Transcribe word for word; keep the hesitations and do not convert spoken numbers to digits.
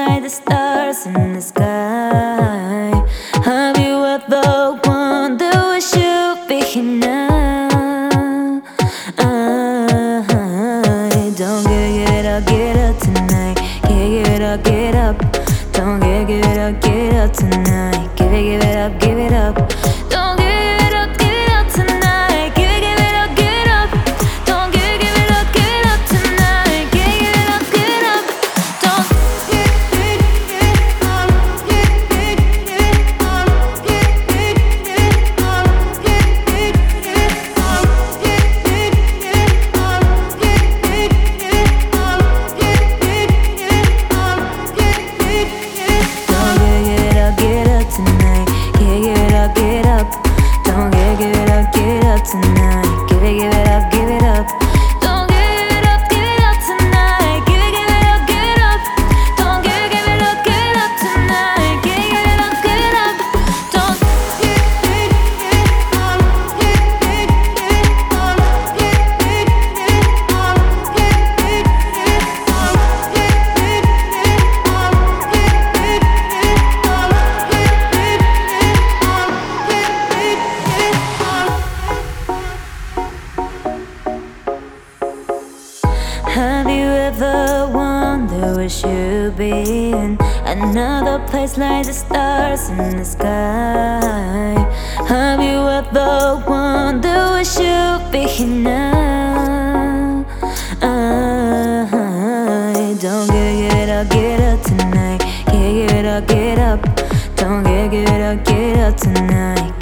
like the stars in the sky. Have you ever wondered what should be here now? Uh, don't get it up, get up tonight. Get it up, get up. Don't get, give it up, give it up tonight. Give it, give it up, give it up. Don't give it up, give it up tonight. Give it, give it up, give it up. Don't give, give it up, give it up tonight. Give it, give it up, give it up. Don't give it, give it up, give it, give it up, give it, give it up, give it, give it up, give it, give it up, give it, give it up, give it, give it up. Don't get it up, get up tonight. Get it up, get up. Don't get, give it up, get up tonight. Give it, give it up, give it up. Don't give it up, give it up tonight. Give it, give it up, give it up. Don't get, give it up, give it up tonight. Give it, give it up, give it up. Don't give it, give it up, give it, give it up, give it, give it up, give it, give it up, give it, give it up, give it, give it up, Have you ever wondered where you'd be in another place like the stars in the sky? Have you ever wondered where you'd be here now? Uh, don't get it up, get up tonight. Get it up, get up. Don't get, get up, get up tonight.